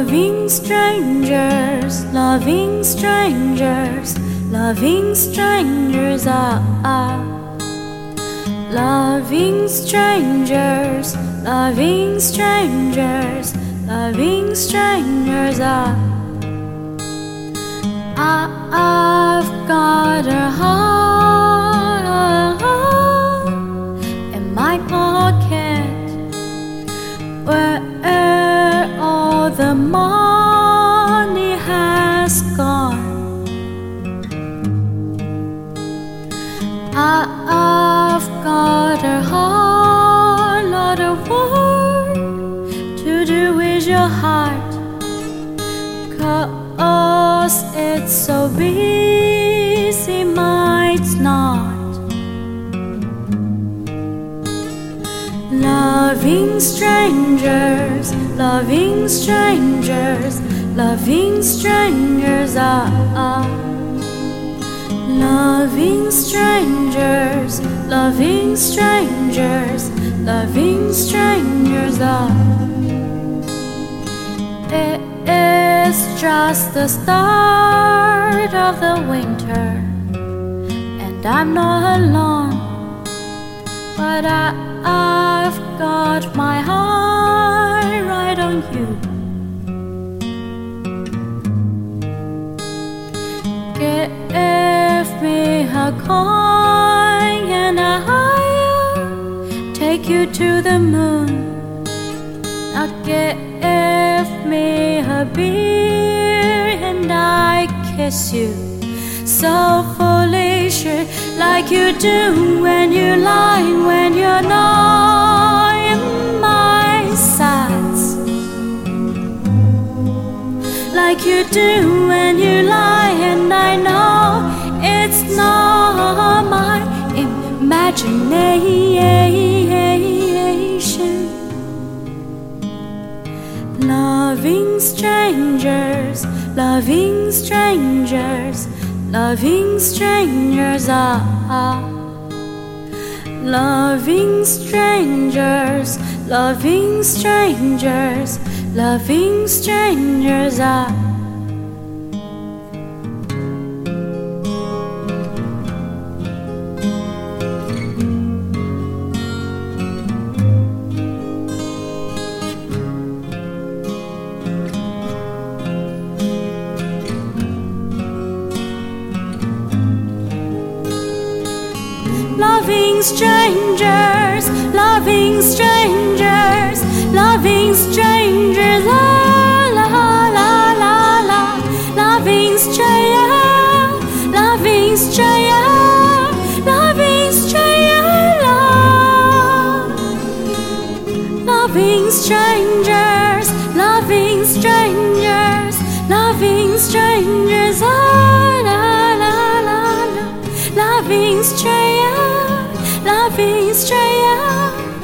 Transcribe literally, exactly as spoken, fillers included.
Loving strangers, loving strangers, loving strangers are ah, loving strangers, loving strangers, loving strangers are. I've got a heart in my pocket where all the money has gone. I've got a whole lot of work to do with your heart, 'cause it's so busy, might not. Loving strangers, loving strangers, loving strangers are ah, loving strangers, loving strangers, loving strangers are. It is just the start of the winter, and I'm not alone, but I, I've got my heart right on you. Give me a coin and I'll take you to the moon. Now give me a beer and I kiss you so foolish, like you do when you lie, when you're not in my sights, like you do when you lie, and I know it's not my imagination. Loving strangers, loving strangers, loving strangers are ah, loving strangers, loving strangers, loving strangers are. Loving strangers, loving strangers, loving strangers, la la la la la, loving strangers, loving strangers, loving strangers, loving strangers, loving strangers, loving strangers, la la la la, loving strangers. Loving strangers.